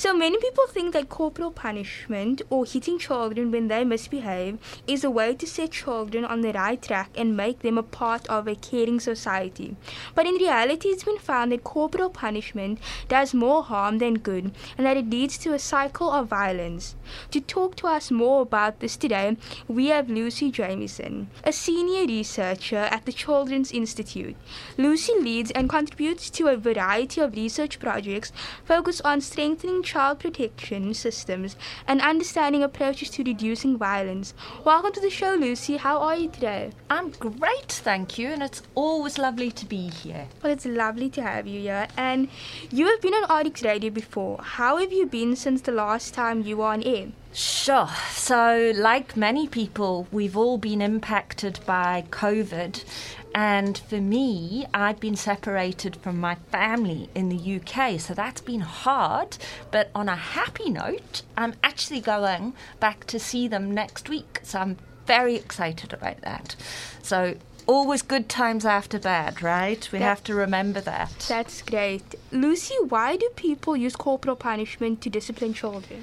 So many people think that corporal punishment or hitting children when they misbehave is a way to set children on the right track and make them a part of a caring society. But in reality, it's been found that corporal punishment does more harm than good and that it leads to a cycle of violence. To talk to us more about this today, we have Lucy Jamieson, a senior researcher at the Children's Institute. Lucy leads and contributes to a variety of research projects focused on strengthening child protection systems and understanding approaches to reducing violence. Welcome to the show, Lucy. How are you today? I'm great, thank you, and it's always lovely to be here. Well, it's lovely to have you here. And you have been on RX Radio before. How have you been since the last time you were on air? Sure. So, like many people, we've all been impacted by COVID. And for me, I've been separated from my family in the UK, so that's been hard. But on a happy note, I'm actually going back to see them next week. So I'm very excited about that. So always good times after bad, right? We have to remember that. That's great. Lucy, why do people use corporal punishment to discipline children?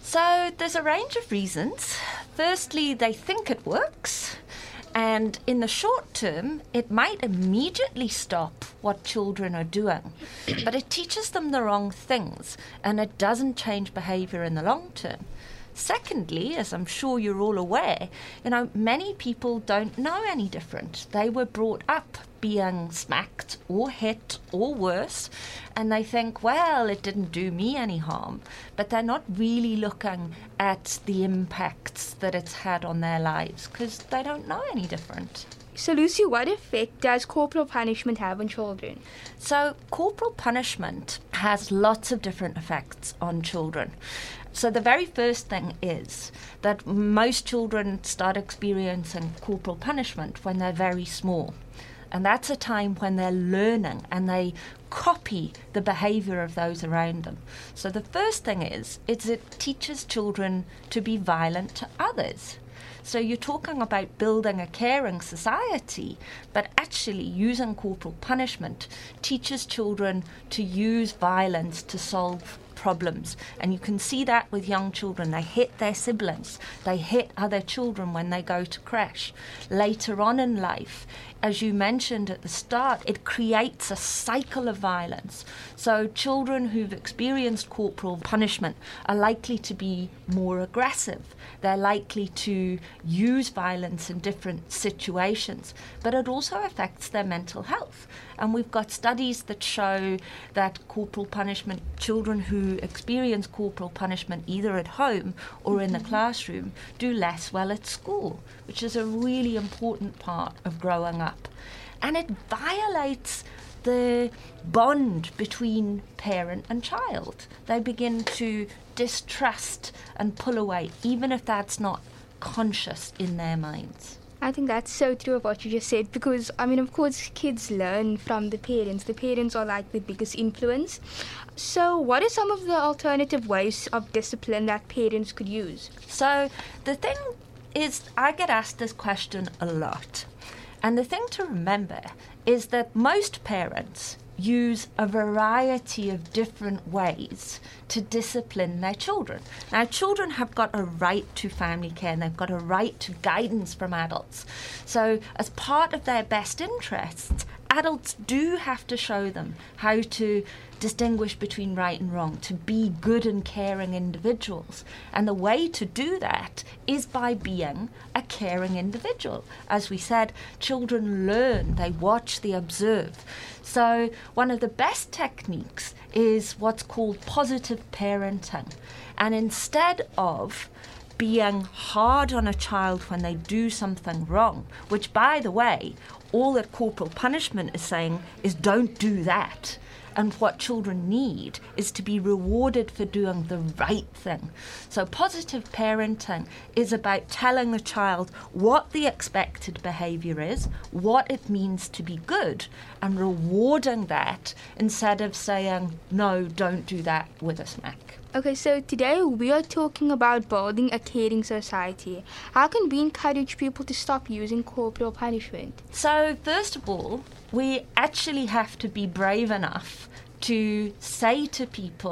So there's a range of reasons. Firstly, they think it works. And in the short term, it might immediately stop what children are doing. But it teaches them the wrong things, and it doesn't change behaviour in the long term. Secondly, as I'm sure you're all aware, many people don't know any different. They were brought up being smacked or hit or worse, and they think, well, it didn't do me any harm. But they're not really looking at the impacts that it's had on their lives because they don't know any different. So, Lucy, what effect does corporal punishment have on children? So, corporal punishment has lots of different effects on children. So the very first thing is that most children start experiencing corporal punishment when they're very small. And that's a time when they're learning and they copy the behaviour of those around them. So the first thing is it teaches children to be violent to others. So you're talking about building a caring society, but actually using corporal punishment teaches children to use violence to solve problems. And you can see that with young children. They hit their siblings. They hit other children when they go to crash. Later on in life, as you mentioned at the start, it creates a cycle of violence. So children who've experienced corporal punishment are likely to be more aggressive. They're likely to use violence in different situations, but it also affects their mental health. And we've got studies that show that corporal punishment, children who experience corporal punishment either at home or in the classroom, do less well at school, which is a really important part of growing up. And it violates the bond between parent and child. They begin to distrust and pull away, even if that's not conscious in their minds. I think that's so true of what you just said because, of course, kids learn from the parents. The parents are like the biggest influence. So what are some of the alternative ways of discipline that parents could use? So the thing is, I get asked this question a lot. And the thing to remember is that most parents use a variety of different ways to discipline their children. Now, children have got a right to family care and they've got a right to guidance from adults. So as part of their best interests, adults do have to show them how to distinguish between right and wrong, to be good and caring individuals. And the way to do that is by being a caring individual. As we said, children learn, they watch, they observe. So one of the best techniques is what's called positive parenting. And instead of being hard on a child when they do something wrong, which, by the way, all that corporal punishment is saying is don't do that. And what children need is to be rewarded for doing the right thing. So positive parenting is about telling the child what the expected behaviour is, what it means to be good, and rewarding that instead of saying, no, don't do that with a smack. Okay, so today we are talking about building a caring society. How can we encourage people to stop using corporal punishment? So first of all, we actually have to be brave enough to say to people,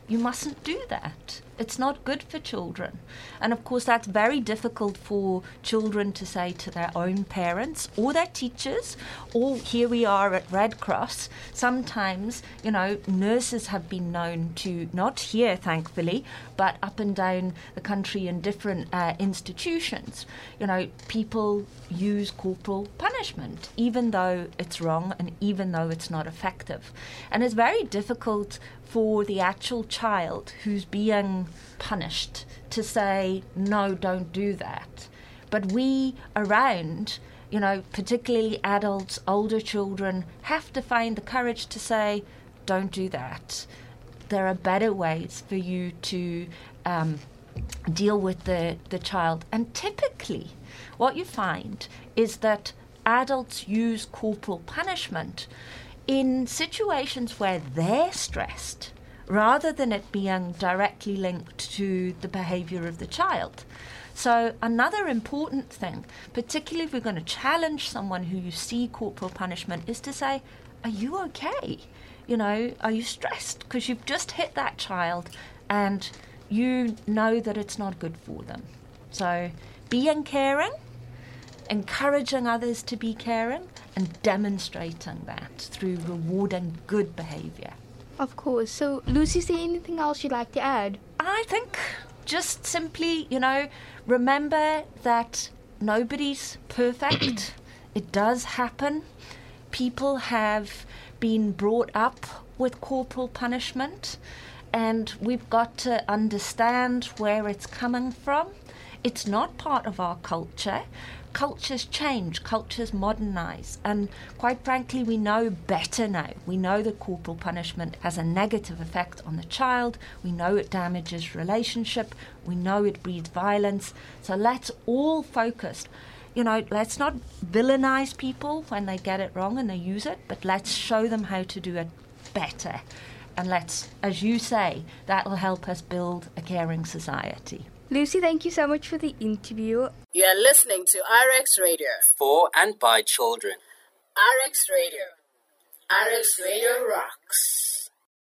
you mustn't do that. It's not good for children. And of course, that's very difficult for children to say to their own parents or their teachers, or here we are at Red Cross. Sometimes, nurses have been known to, not here, thankfully, but up and down the country in different institutions, people use corporal punishment, even though it's wrong and even though it's not effective. And it's very difficult for the actual child who's being punished to say, no, don't do that. But we around, particularly adults, older children, have to find the courage to say, don't do that. There are better ways for you to deal with the child. And typically, what you find is that adults use corporal punishment in situations where they're stressed, rather than it being directly linked to the behavior of the child. So another important thing, particularly if we're going to challenge someone who you see corporal punishment, is to say, are you okay? Are you stressed? Because you've just hit that child and you know that it's not good for them. So being caring, encouraging others to be caring, and demonstrating that through rewarding good behavior. Of course. So, Lucy, is there anything else you'd like to add? I think just simply, remember that nobody's perfect. It does happen. People have been brought up with corporal punishment, and we've got to understand where it's coming from. It's not part of our culture. Cultures change, cultures modernize, and quite frankly, we know better now. We know that corporal punishment has a negative effect on the child. We know it damages relationship. We know it breeds violence. So let's all focus. Let's not villainize people when they get it wrong and they use it, but let's show them how to do it better. And let's, as you say, that will help us build a caring society. Lucy, thank you so much for the interview. You are listening to RX Radio. For and by children. RX Radio. RX Radio rocks.